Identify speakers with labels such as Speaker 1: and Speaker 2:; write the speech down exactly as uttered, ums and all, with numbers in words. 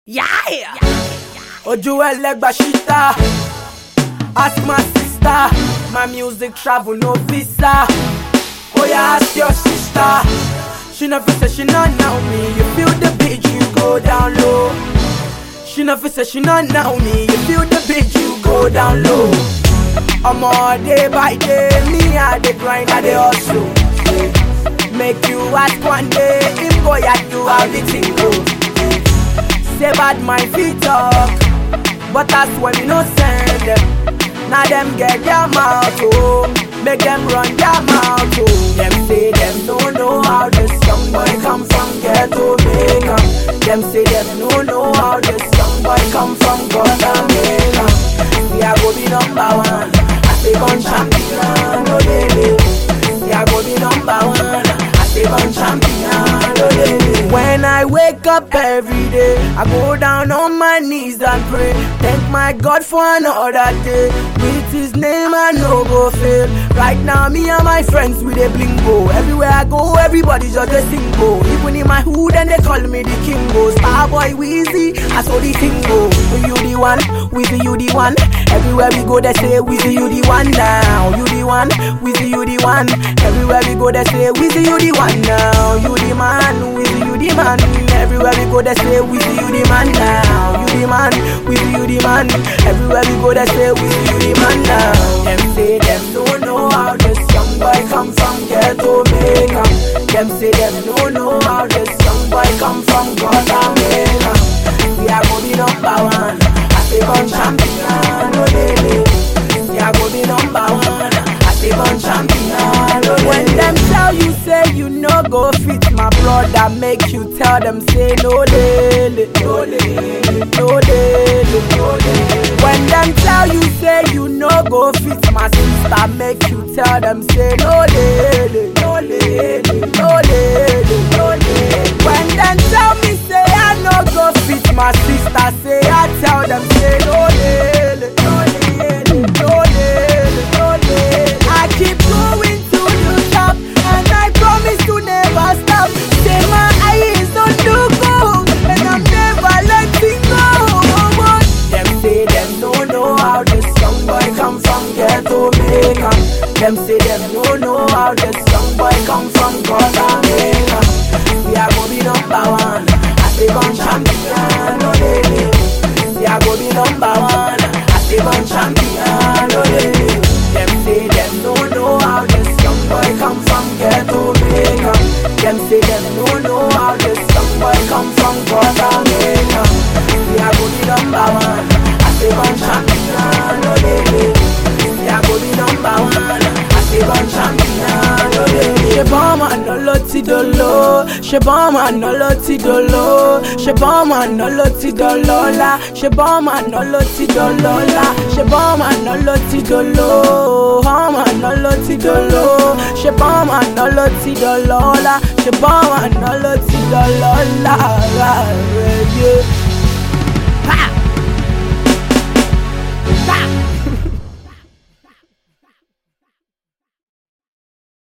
Speaker 1: Yeah! Ojú ẹlẹ́gbà shita. Ask my sister. My music travel no visa. Oh yeah, ask your sister. She never say she not know me. You feel the beat, you go down low. She never say she not know me. You feel the beat, you go down low. I'm all day by day. Me I dey grind, I dey hustle. Make you ask one day. Him boy I do how the thing go. Say bad my feet talk, but that's when we no send them. Now them get their mouth, oh. Make them run their mouth, oh. Them say them don't know how this young boy come from ghetto Jamaica. Them say them don't know how this young boy come from Jamaica. See I go be number one, I say gun champion, oh baby. See I go be number one, I say gun champion, oh baby. When I wake up every day, I go down on my knees and pray. Thank my God for another day. With his name I no go fail. Right now me and my friends with a blingo. Everywhere I go, everybody just a single. Even in my hood and they call me the Kingo. Starboy Weezy, I saw the thing go. With you the one, with you the one. Everywhere we go they say with you the one now. You the one, with you the one. Everywhere we go they say with you the one now. You the man, with you the man. Everywhere we go they say with you the man now. You the man, with you the man. Everywhere we go they say with you the man now. Them say them don't know how this young boy come from ghetto Jamaica. Them say them don't know how this young boy come from Jamaica. See I go be number one, I say gun champion, oh baby. See I go be number one, I say gun champion, oh baby. When them tell you say you no go fit my brother, make you tell them say no lele, no lele, no lele, no lele. When them tell you say you no go fit my sister, make you tell them say no lele, no lele, no lele, no lele. When them tell me say I no go fit my sister, say I tell them say no lele, no lele, no lele, no lele. I keep going to the top and I promise to never stop. Say my eyes on the goal and I'm never letting go. Them say them don't know how this young boy come from ghetto Jamaica. Them say them don't know how this young boy come from Jamaica. See I go be number one, I say gun champion, oh baby. See I go be number one, I say gun champion, oh baby. Them say them don't know how this young boy come from ghetto Jamaica. Them say them don't know how this young boy come from Jamaica. See I go be number one, I say gun champion, oh baby. See I go be number one, I say gun champion, oh baby. She bomb and no loti dolo, she bomb and no loti dolo, she bomb and no loti dolola, she bomb and no loti dolola, she bomb and no loti dolo, bomb and no loti dolo, she bomb and no loti dolola, she bomb and no loti dolola, yeah.